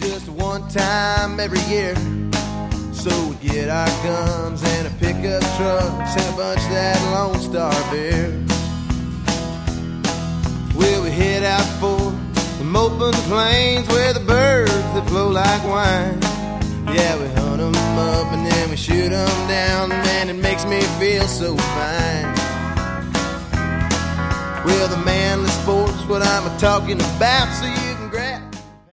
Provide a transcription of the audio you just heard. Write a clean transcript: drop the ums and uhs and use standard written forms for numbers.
just one time every year. So we get our guns and a pickup trucks and a bunch of that Lone Star beer. Well, we head out for them open plains where the birds that flow like wine. Yeah, we hunt them up and then we shoot them down. Man, it makes me feel so fine. Well, the manly sport's what I'm talking about, so you